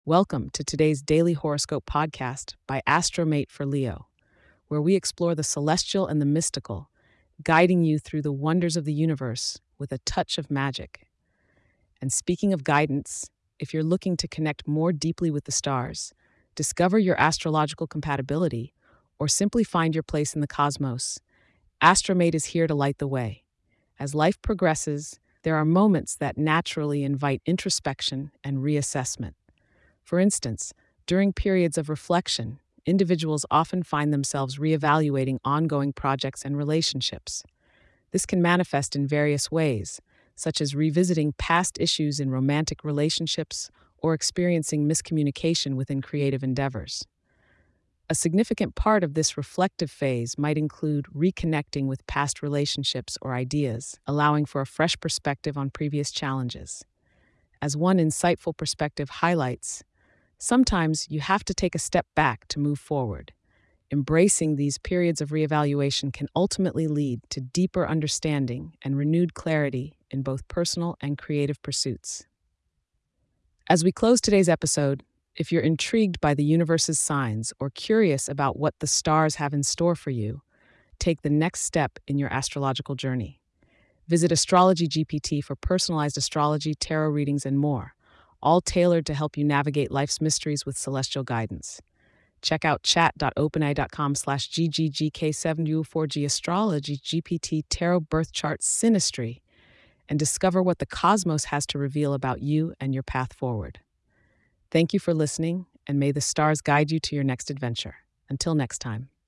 Welcome to today's daily horoscope podcast by Astromate for Leo, where we explore the celestial and the mystical, guiding you through the wonders of the universe with a touch of magic. And speaking of guidance, if you're looking to connect more deeply with the stars, discover your astrological compatibility, or simply find your place in the cosmos, Astromate is here to light the way. As life progresses, there are moments that naturally invite introspection and reassessment. For instance, during periods of reflection, individuals often find themselves reevaluating ongoing projects and relationships. This can manifest in various ways, such as revisiting past issues in romantic relationships or experiencing miscommunication within creative endeavors. A significant part of this reflective phase might include reconnecting with past relationships or ideas, allowing for a fresh perspective on previous challenges. As one insightful perspective highlights, sometimes you have to take a step back to move forward. Embracing these periods of reevaluation can ultimately lead to deeper understanding and renewed clarity in both personal and creative pursuits. As we close today's episode, if you're intrigued by the universe's signs or curious about what the stars have in store for you, take the next step in your astrological journey. Visit Astrology GPT for personalized astrology, tarot readings, and more, all tailored to help you navigate life's mysteries with celestial guidance. Check out chat.openai.com/gggk7u4g Astrology GPT Tarot Birth Chart Synastry and discover what the cosmos has to reveal about you and your path forward. Thank you for listening, and may the stars guide you to your next adventure. Until next time.